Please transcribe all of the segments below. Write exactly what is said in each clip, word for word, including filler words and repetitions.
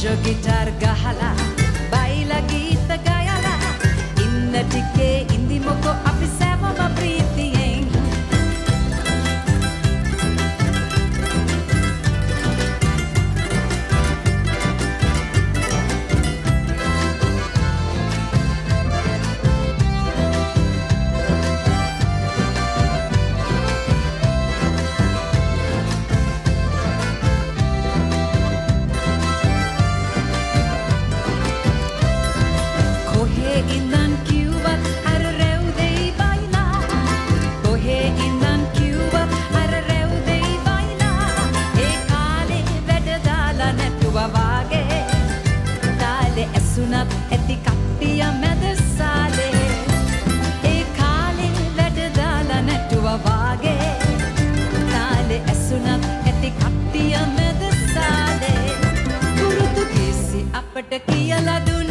banjo guitar ගහලා බයිලා ගීත ගයලා ඉන්න ටිකේ ඉඳිමුකෝ අපි සෑමම ප්‍රීතියෙන් ඉඳන් කිව්වත් අර රැව් දෙයි බයිලා කොහේ ඉඳන් කිව්වත් අර රැව් දෙයි බයිලා ඒ කාලේ වැඩ දාලා නැතුවා වාගේ තාලේ ඇසුණත් ඇති කට්ටිය මැද සාලේ ඒ කාලේ වැඩ දාලා නැතුවා වාගේ තාලේ ඇසුණත් ඇති කට්ටිය මැද සාලේ පුරුදු කිසි අපට කියලා දුන්න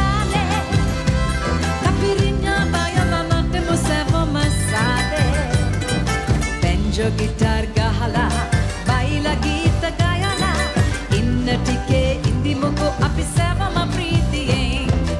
banjo guitar ගහලා බයිලා ගීත ගයලා ඉන්න ටිකේ ඉඳිමුකෝ අපි සෑමම ප්‍රීතියෙන්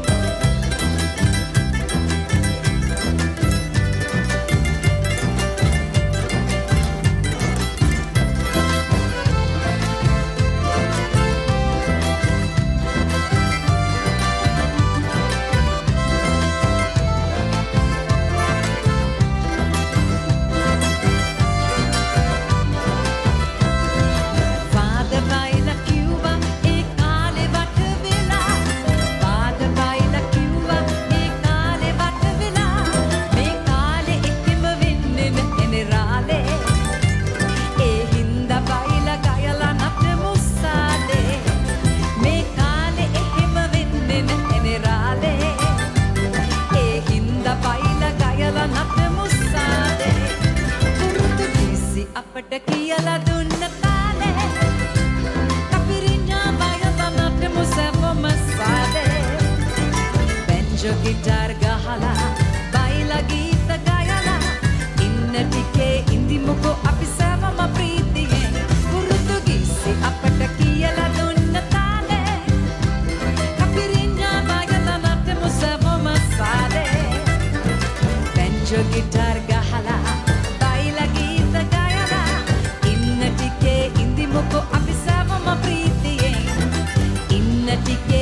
අපට කියලා දුන්න තාලේ කපිරිඤ්ඤා බයලා නටමු සෑමම සාදේ banjo guitar ගහලා බයිලා ගීත ගයලා ඉන්න ටිකේ ඉඳිමුකෝ අපි සෑමම ප්‍රීතියෙන් පුරුදුගීසි අපට කියලා දුන්න තාලේ කපිරිඤ්ඤා බයලා නටමු සෑමම සාදේ banjo guitar ගහලා Moco, අපි සෑමම ප්‍රීතියෙන් ඉන්න ටිකේ